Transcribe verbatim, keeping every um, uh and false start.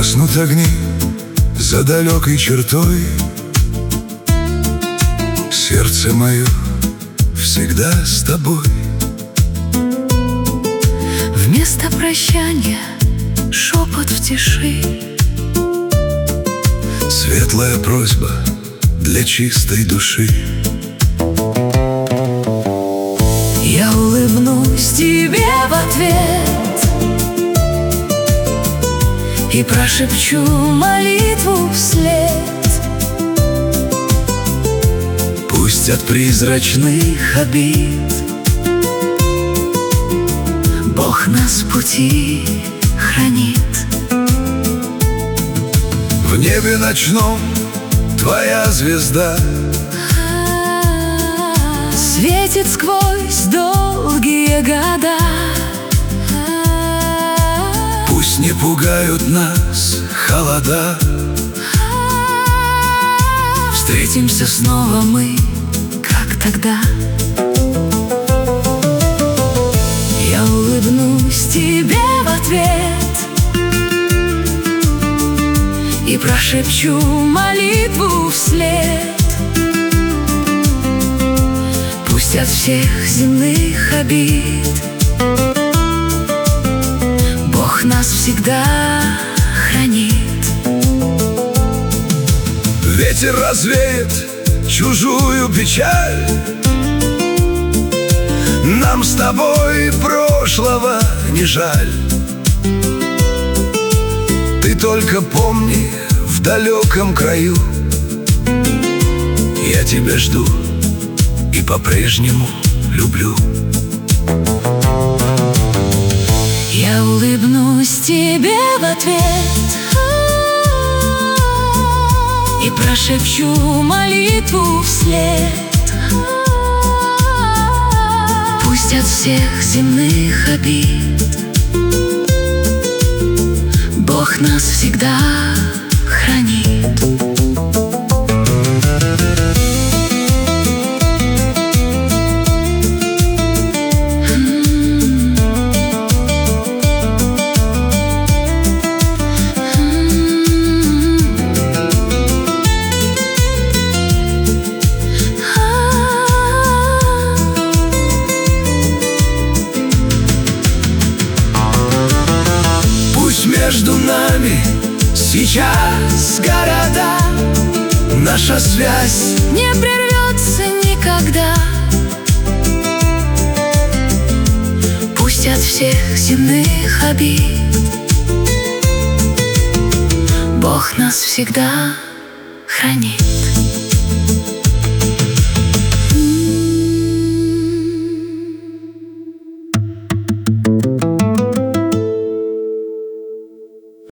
Гаснут огни за далекой чертой. Сердце мое всегда с тобой. Вместо прощания шепот в тиши, светлая просьба для чистой души. Я улыбнусь тебе в ответ и прошепчу молитву вслед. Пусть от призрачных обид Бог нас в пути хранит. В небе ночном твоя звезда светит сквозь долгие года. Пусть не пугают нас холода. Встретимся снова мы, как тогда. Я улыбнусь тебе в ответ и прошепчу молитву вслед. Пусть от всех земных обид Бог нас всегда хранит. Ветер развеет чужую печаль. Нам с тобой прошлого не жаль. Ты только помни, в далеком краю я тебя жду и по-прежнему люблю. Я улыбнусь тебе в ответ и прошепчу молитву вслед. Пусть от всех земных обид Бог нас всегда хранит. Между нами сейчас города, наша связь не прервется никогда. Пусть от всех земных обид Бог нас всегда хранит.